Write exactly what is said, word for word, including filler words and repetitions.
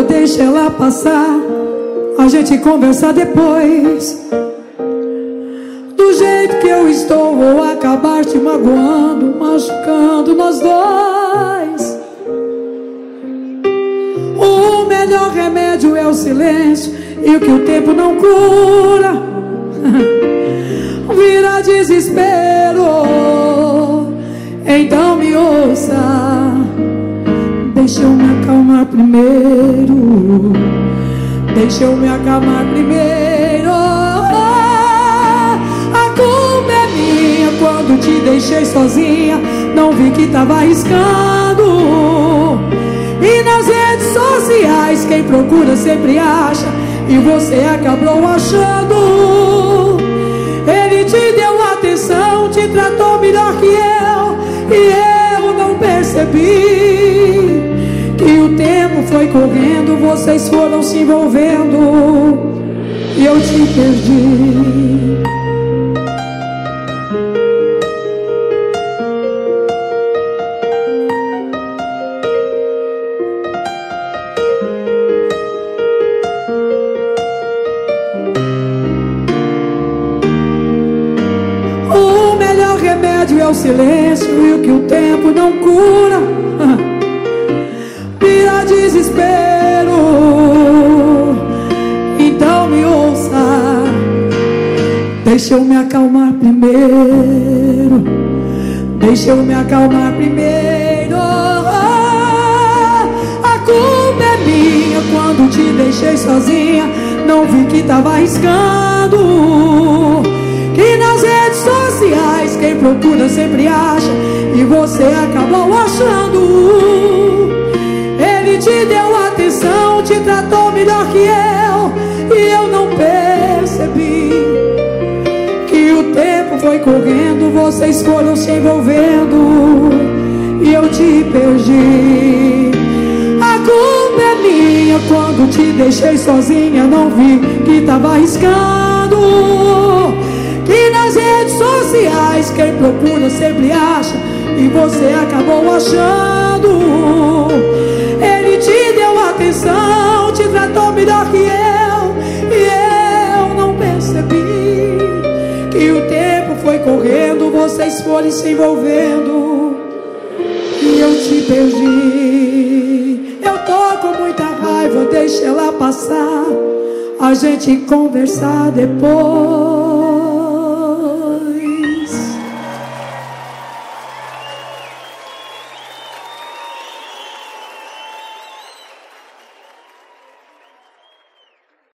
deixa ela passar. A gente conversa depois. Do jeito que eu estou, vou acabar te magoando, machucando nós dois. O melhor remédio é o silêncio, e o que o tempo não cura vira desespero. Então me ouça, deixa eu me acalmar primeiro. Deixa eu me acalmar primeiro. A culpa é minha quando te deixei sozinha. Não vi que tava arriscando. E nas redes sociais quem procura sempre acha, e você acabou achando. Ele te deu atenção, te tratou melhor que eu, e eu não percebi que o tempo foi correndo, vocês foram se envolvendo e eu te perdi. O melhor remédio é o silêncio, e o que o tempo não cura vira desespero. Então me ouça, deixa eu me acalmar primeiro. Deixa eu me acalmar primeiro. A culpa é minha quando te deixei sozinha. Não vi que tava arriscando. Que nas redes sociais quem procura sempre acha, e você acabou achando. Ele te deu atenção, te tratou melhor que eu, e eu não percebi que o tempo foi correndo, vocês foram se envolvendo e eu te perdi. A culpa é minha quando te deixei sozinha. Não vi que tava arriscando. Que nas redes sociais quem procura sempre acha, e você acabou achando. Ele te deu atenção, te tratou melhor que eu, e eu não percebi que o tempo foi correndo, vocês foram se envolvendo e eu te perdi. Eu tô com muita raiva, deixa ela passar, a gente conversar depois.